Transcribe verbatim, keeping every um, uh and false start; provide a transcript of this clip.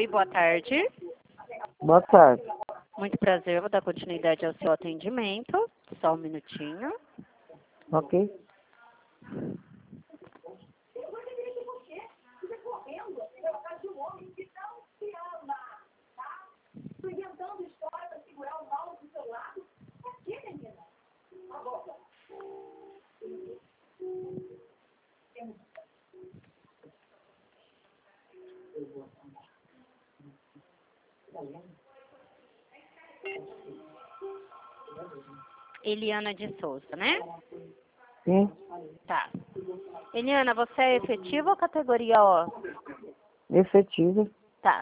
Oi, boa tarde. Boa tarde. Muito prazer, vou dar continuidade ao seu atendimento. Só um minutinho. Ok? Eliana de Souza, né? Sim. Tá. Eliana, você é efetiva ou categoria O? Efetiva. Tá.